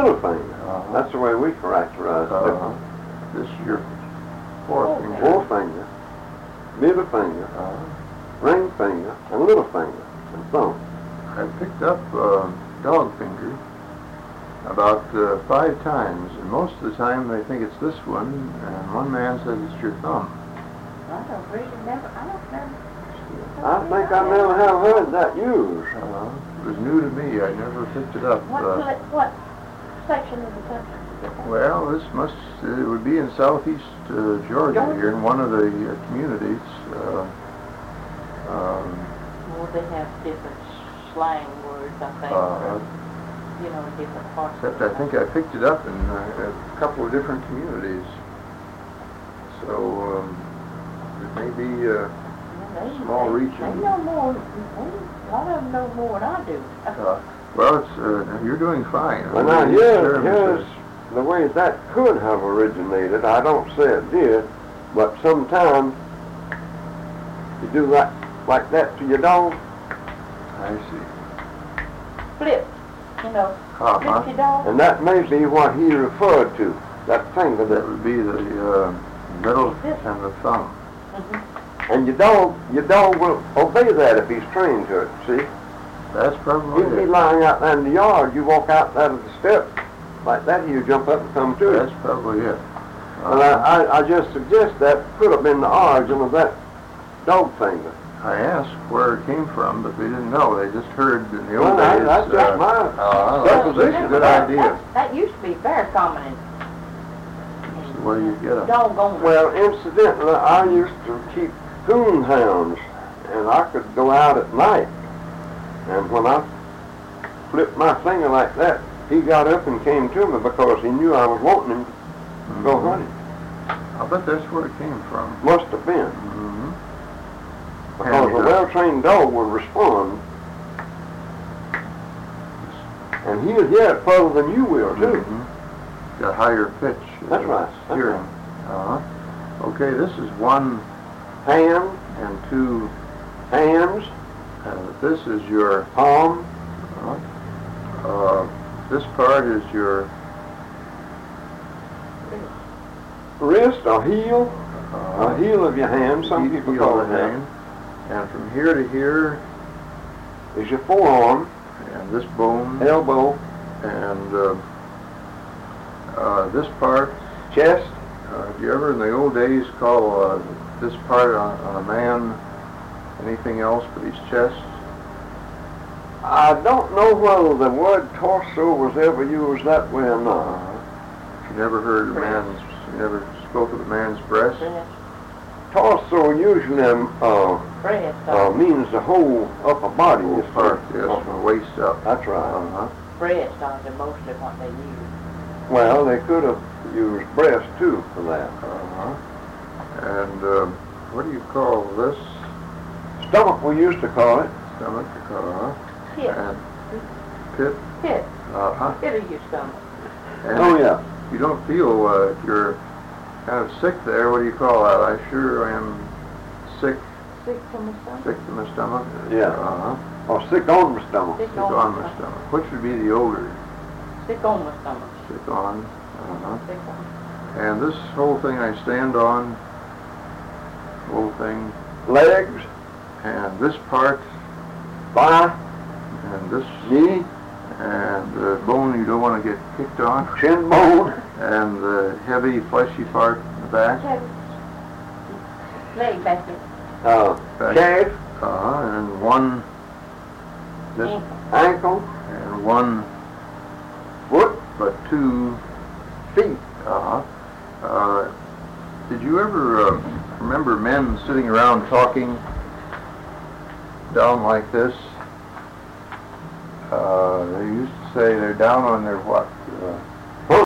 middle finger. That's the way we characterize it. This is your forefinger. Forefinger, middle finger, ring finger, and little finger, and thumb. I picked up dog finger about 5 times, and most of the time they think it's this one, and one man says it's your thumb. I don't never. I think I never have heard that used. It was new to me. I never picked it up. What section of the country? Well, it would be in southeast Georgia here in one of the communities. Well, they have different slang words, I think. Different parts. Except I think I picked it up in a couple of different communities. So it may be small region. They know more. A lot of them know more than I do. Well, you're doing fine. Well, now here's the way that could have originated. I don't say it did, but sometimes you do like that to your dog. I see. Flip, flip your dog. And that may be what he referred to, that finger. That would be the middle and the thumb. Mm-hmm. And your dog will obey that if he's trained to it, see? That's probably He'd be lying out there in the yard, you walk out there to the steps, like that, he'll jump up and come to it. That's probably it. And I just suggest that could have been the origin of that dog finger. I asked where it came from, but they didn't know. They just heard in the old days. That's just my supposition. That's a good idea. That used to be very common in Where do you get them? doggone. Well, incidentally, I used to keep coon hounds, and I could go out at night, and when I flipped my finger like that, he got up and came to me because he knew I was wanting him to go hunting. I bet that's where it came from. Must have been. Mm-hmm. Because a well-trained dog will respond, and he'll hear it further than you will, too. Mm-hmm. Got higher pitch. That's right. Hearing. Okay, this is one hand and 2 hands. This is your palm. This part is your wrist or heel. Heel of your hand. Some people call it that. hand. And from here to here is your forearm. And this bone. Elbow. And this part. Chest. Do you ever in the old days call this part on a man anything else but his chest? I don't know whether the word torso was ever used that way or not. You never heard you never spoke of a man's breast? Torso usually means the whole upper body. Whole part, yes, from the waist up. That's right. Breast are mostly what they use. Well, they could have used breast too for that. And what do you call this? Stomach, we used to call it. Stomach. Pit. And pit. Pit. Pit of your stomach. And oh yeah. You don't feel if you're kind of sick there. What do you call that? I sure am sick. Sick from the stomach. Sick to my stomach. Yeah. Or sick on my stomach. Sick on my stomach. Which would be the older? Sick on my stomach. Sick on. Sick on. And this whole thing I stand on. Whole thing. Legs. And this part. Thigh. And this knee. And the bone you don't want to get kicked on. Shin bone. And the heavy fleshy part in the back. Leg back there. Calf. And one. This ankle. And one foot. But 2 feet. Did you ever remember men sitting around talking down like this? They used to say they're down on their what?